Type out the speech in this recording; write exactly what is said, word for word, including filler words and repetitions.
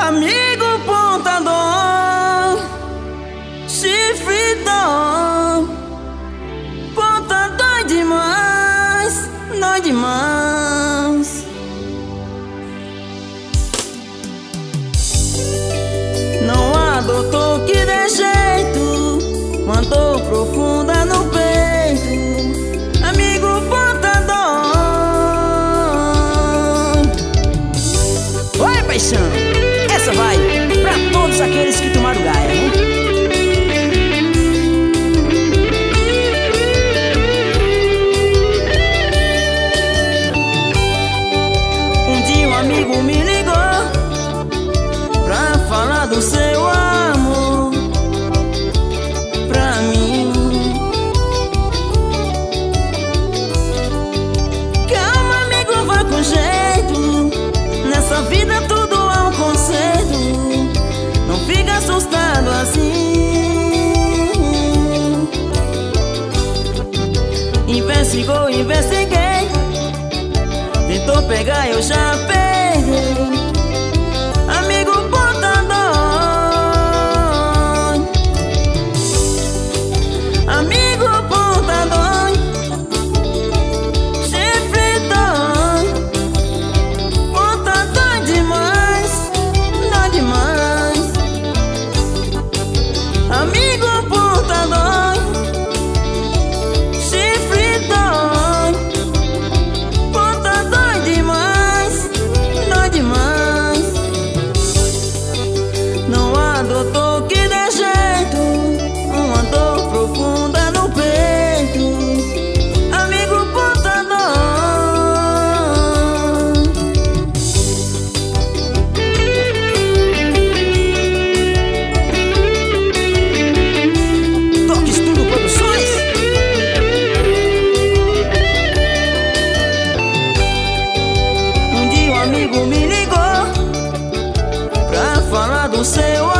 Amigo pontador, chifridor, ponta dói demais, dói demais. Não há doutor que dê jeito, uma dor profunda no peito. Amigo pontador. Oi, paixão, essa vai pra todos aqueles que tomaram gaia, né? Um dia um amigo me ligou pra falar do seu amor pra mim. Calma, amigo, vá com jeito, nessa vida tudo é um conserto. Não fica assustado assim. Investigou, investiguei, tentou pegar, eu já peguei. Amigo pontador, amigo pontador, chifridor, ponta dói demais, dói demais. Amigo pontador, chifridor, ponta dói demais, dói demais. Não há doutor que dê jeito, uma dor profunda no peito. Amigo pontador. Toque Estúdio Produções. Um dia um amigo me ligou pra falar do seu